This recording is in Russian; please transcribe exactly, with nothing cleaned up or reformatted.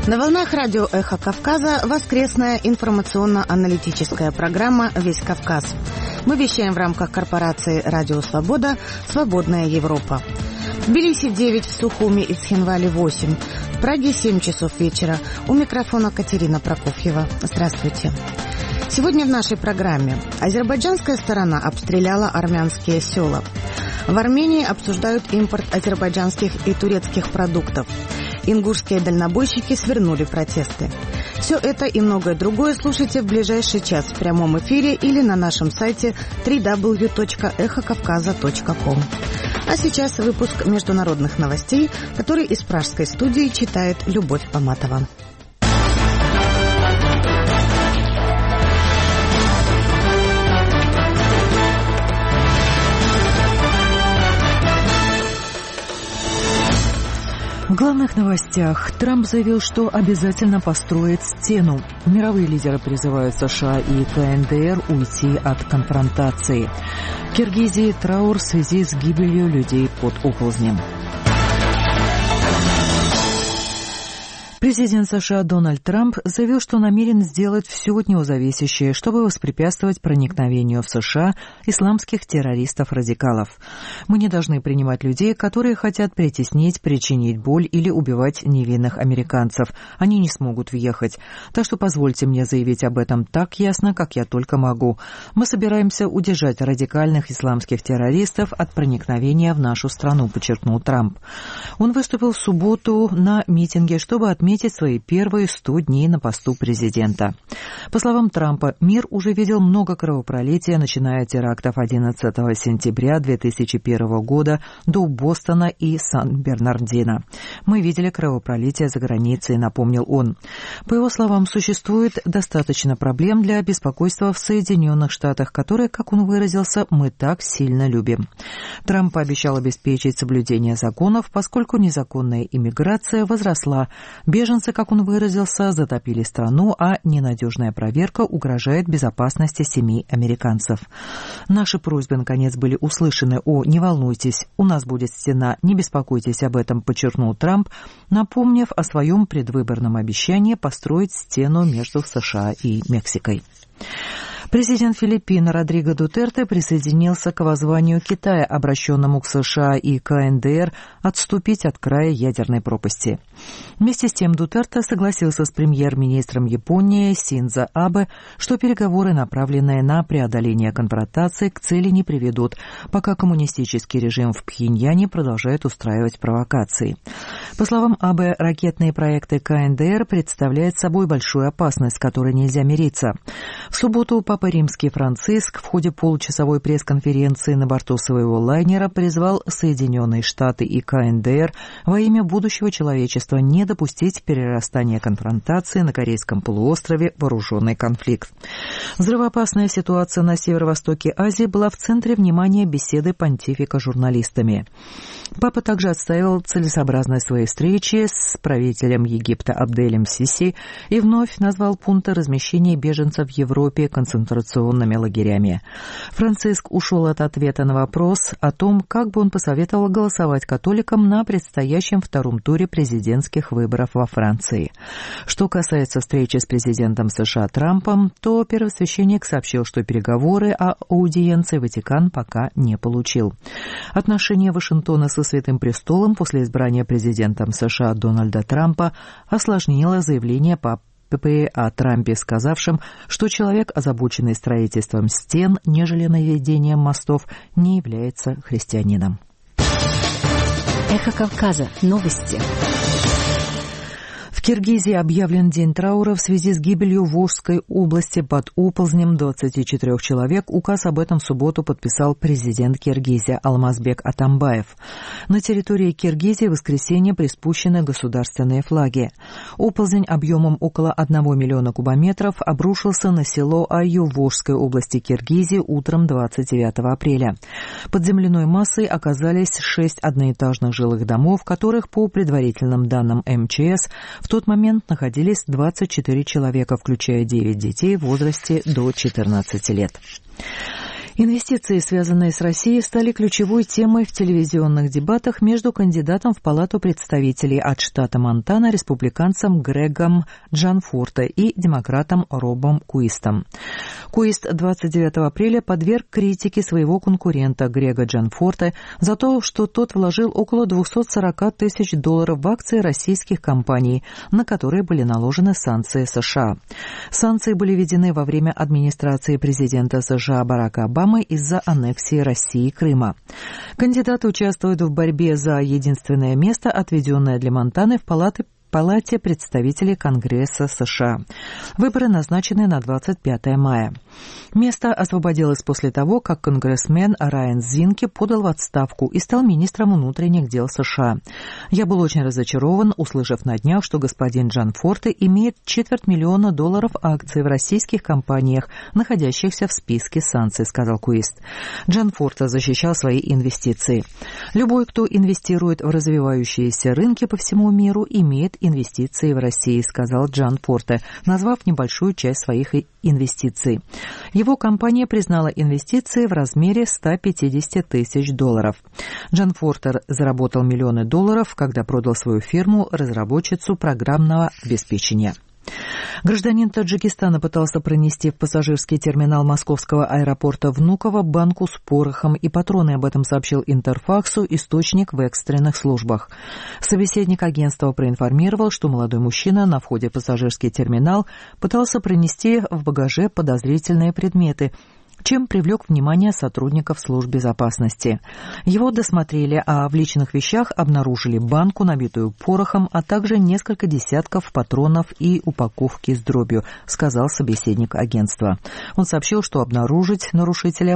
На волнах радио «Эхо Кавказа» воскресная информационно-аналитическая программа «Весь Кавказ». Мы вещаем в рамках корпорации «Радио Свобода. Свободная Европа». В Тбилиси девять, в Сухуми и Цхинвале восемь, в Праге семь часов вечера. У микрофона Катерина Прокофьева. Здравствуйте. Сегодня в нашей программе азербайджанская сторона обстреляла армянские села. В Армении обсуждают импорт азербайджанских и турецких продуктов. Ингушские дальнобойщики свернули протесты. Все это и многое другое слушайте в ближайший час в прямом эфире или на нашем сайте дабл ю дабл ю дабл ю точка эхо кавказа точка ком. А сейчас выпуск международных новостей, который из пражской студии читает Любовь Аматова. В главных новостях Трамп заявил, что обязательно построит стену. Мировые лидеры призывают США и КНДР уйти от конфронтации. В Киргизии траур в связи с гибелью людей под Оползнем. Президент США Дональд Трамп заявил, что намерен сделать все от него зависящее, чтобы воспрепятствовать проникновению в США исламских террористов-радикалов. Мы не должны принимать людей, которые хотят притеснить, причинить боль или убивать невинных американцев. Они не смогут въехать. Так что позвольте мне заявить об этом так ясно, как я только могу. Мы собираемся удержать радикальных исламских террористов от проникновения в нашу страну, подчеркнул Трамп. Он выступил в субботу на митинге, чтобы отметить свои первые сто дней на посту президента. По словам Трампа, мир уже видел много кровопролития, начиная от терактов одиннадцатого сентября две тысячи первого года до Бостона и Сан-Бернардино. Мы видели кровопролитие за границей, напомнил он. По его словам, существует достаточно проблем для беспокойства в Соединенных Штатах, которые, как он выразился, мы так сильно любим. Трамп пообещал обеспечить соблюдение законов, поскольку незаконная иммиграция возросла. Беженцы, как он выразился, затопили страну, а ненадежная проверка угрожает безопасности семей американцев. Наши просьбы, наконец, были услышаны. О, не волнуйтесь, у нас будет стена, не беспокойтесь об этом, подчеркнул Трамп, напомнив о своем предвыборном обещании построить стену между США и Мексикой. Президент Филиппин Родриго Дутерте присоединился к воззванию Китая, обращенному к США и КНДР, отступить от края ядерной пропасти. Вместе с тем Дутерте согласился с премьер-министром Японии Синдзо Абе, что переговоры, направленные на преодоление конфронтации, к цели не приведут, пока коммунистический режим в Пхеньяне продолжает устраивать провокации. По словам Абе, ракетные проекты КНДР представляют собой большую опасность, с которой нельзя мириться. В субботу Папа Римский Франциск в ходе получасовой пресс-конференции на борту своего лайнера призвал Соединенные Штаты и КНДР во имя будущего человечества не допустить перерастания конфронтации на Корейском полуострове в вооруженный конфликт. Взрывоопасная ситуация на северо-востоке Азии была в центре внимания беседы понтифика с журналистами. Папа также отстаивал целесообразность своей встречи с правителем Египта Абделем Сиси и вновь назвал пункты размещения беженцев в Европе концентрационными лагерями. Франциск ушел от ответа на вопрос о том, как бы он посоветовал голосовать католикам на предстоящем втором туре президентских выборов во Франции. Что касается встречи с президентом США Трампом, то первосвященник сообщил, что переговоры о аудиенции Ватикан пока не получил. Отношения Вашингтона со Святым Престолом после избрания президентом США Дональда Трампа осложнило заявление папы о Трампе, сказавшим, что человек, озабоченный строительством стен, нежели наведением мостов, не является христианином. Эхо Кавказа. Новости. В Киргизии объявлен день траура в связи с гибелью в Волжской области под Оползнем двадцати четырёх человек. Указ об этом в субботу подписал президент Киргизии Алмазбек Атамбаев. На территории Киргизии в воскресенье приспущены государственные флаги. Оползнень объемом около одного миллиона кубометров обрушился на село Аю в Волжской области Киргизии утром двадцать девятого апреля. Под земляной массой оказались шесть одноэтажных жилых домов, в которых, по предварительным данным эм че эс, в тот момент находились двадцать четыре человека, включая девять детей в возрасте до четырнадцати лет. Инвестиции, связанные с Россией, стали ключевой темой в телевизионных дебатах между кандидатом в Палату представителей от штата Монтана республиканцем Грегом Джанфорте и демократом Робом Куистом. Куист двадцать девятого апреля подверг критике своего конкурента Грега Джанфорте за то, что тот вложил около двести сорок тысяч долларов в акции российских компаний, на которые были наложены санкции США. Санкции были введены во время администрации президента США Барака Обамы из-за аннексии России Крыма. Кандидаты участвуют в борьбе за единственное место, отведенное для Монтаны в Палате Палате представителей Конгресса США. Выборы назначены на двадцать пятое мая. Место освободилось после того, как конгрессмен Райан Зинке подал в отставку и стал министром внутренних дел США. Я был очень разочарован, услышав на днях, что господин Джанфорте имеет четверть миллиона долларов акций в российских компаниях, находящихся в списке санкций, сказал Куист. Джанфорте защищал свои инвестиции. Любой, кто инвестирует в развивающиеся рынки по всему миру, имеет инвестиции в России, сказал Джанфорте, назвав небольшую часть своих инвестиций. Его компания признала инвестиции в размере сто пятьдесят тысяч долларов. Джанфорте заработал миллионы долларов, когда продал свою фирму, разработчицу программного обеспечения. Гражданин Таджикистана пытался пронести в пассажирский терминал московского аэропорта Внуково банку с порохом и патроны. Об этом сообщил Интерфаксу источник в экстренных службах. Собеседник агентства проинформировал, что молодой мужчина на входе в пассажирский терминал пытался пронести в багаже подозрительные предметы, чем привлек внимание сотрудников служб безопасности. Его досмотрели, а в личных вещах обнаружили банку, набитую порохом, а также несколько десятков патронов и упаковки с дробью, сказал собеседник агентства. Он сообщил, что обнаружить нарушителя